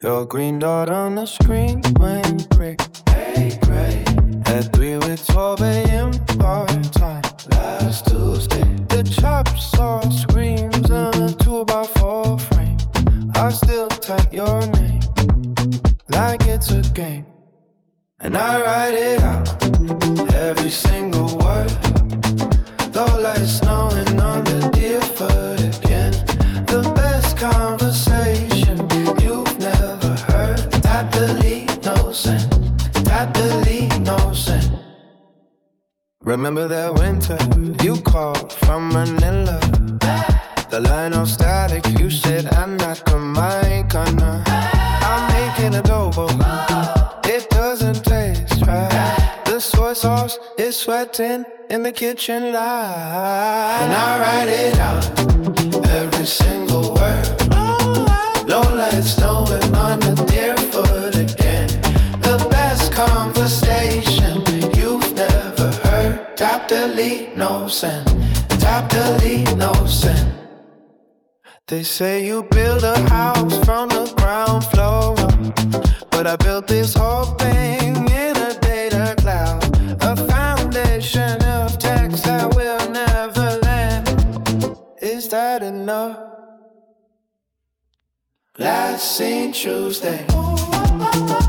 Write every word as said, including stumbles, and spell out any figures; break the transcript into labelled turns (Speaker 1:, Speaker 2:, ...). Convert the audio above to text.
Speaker 1: Your green dot on the screen went gray. Hey, gray. At three with twelve a.m. bar time last Tuesday. The chop saw screams on a two by four frame. I still type your name like it's a game, and I write it out, every single word. Though like snowing on the Deerfoot again. The best conversation you've never heard. Tap delete, no send. Tap delete, no send. Remember that winter you called from Manila. The line of static, you said I'm not Jamaican. I'm making adobo, it doesn't taste right. The soy sauce is sweating in the kitchen light, and I write it out, every single word. Low lights snowing on the Deerfoot again. The best conversation you've never heard. Tap delete, no send. Tap delete, no send. They say you build a house from the ground floor up, but I built this whole thing in a data cloud. A foundation of text that will never land. Is that enough? Last seen Tuesday.